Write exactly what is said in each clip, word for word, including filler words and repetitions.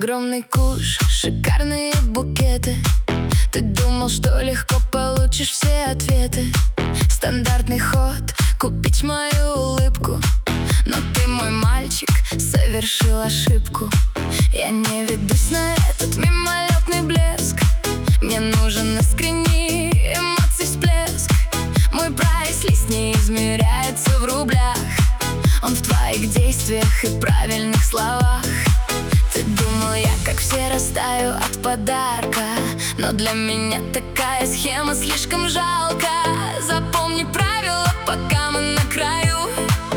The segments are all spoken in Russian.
Огромный куш, шикарные букеты. Ты думал, что легко получишь все ответы. Стандартный ход — купить мою улыбку. Но ты, мой мальчик, совершил ошибку. Я не ведусь на этот мимолетный блеск. Мне нужен искренний эмоций всплеск. Мой прайс-лист не измеряется в рублях. Он в твоих действиях и правильных словах. Ты думал, я как все растаю от подарка, но для меня такая схема слишком жалко. Запомни правила, пока мы на краю.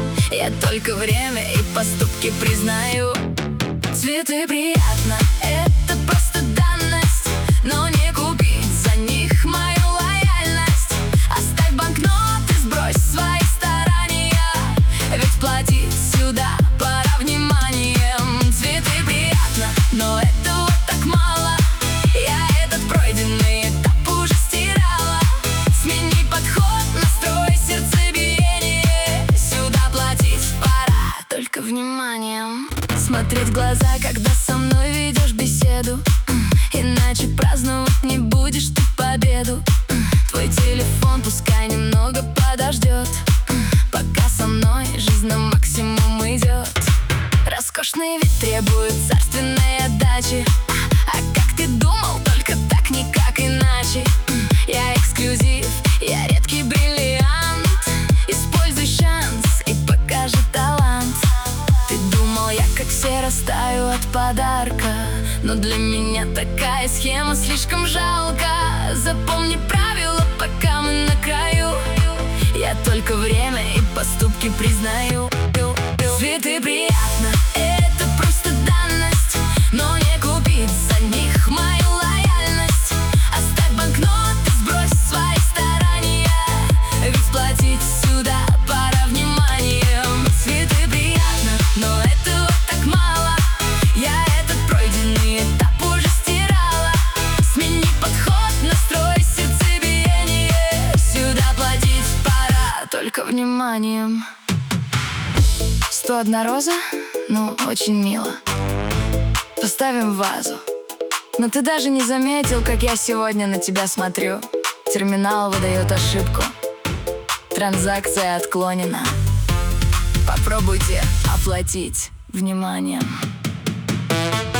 Я только время и поступки признаю. Цветы приятно, это просто данность, но не купить за них мою лояльность. Оставь банкноты, сбрось свои старания, ведь платить сюда пора вниманием. Цветы приятно, но этого так мало. Я этот пройденный этап уже стирала. Смени подход, настрой сердцебиение. Сюда платить пора только вниманием. Смотреть в глаза, когда со мной ведешь беседу, иначе праздновать не будешь ты победу. Твой телефон пускай немного подождет, пока со мной жизнь на максимум идет. Роскошный вид требует царственной отдачи. А как ты думал, только так, никак иначе. Я эксклюзив, я редкий бриллиант. Используй шанс и покажи талант. Ты думал, я как все растаю от подарка, но для меня такая схема слишком жалко. Запомни правила, пока мы на краю. Я только время и поступки признаю. Цветы приятно, это просто данность, но не купить за них мою лояльность. Оставь банкноты, сбрось свои старания, ведь платить сюда пора вниманием. Цветы приятно, но этого так мало. Я этот пройденный этап уже стирала. Смени подход, настрой сердцебиение. Сюда платить пора только вниманием. Сто одна роза? Ну, очень мило. Поставим в вазу. Но ты даже не заметил, как я сегодня на тебя смотрю. Терминал выдает ошибку. Транзакция отклонена. Попробуйте оплатить вниманием.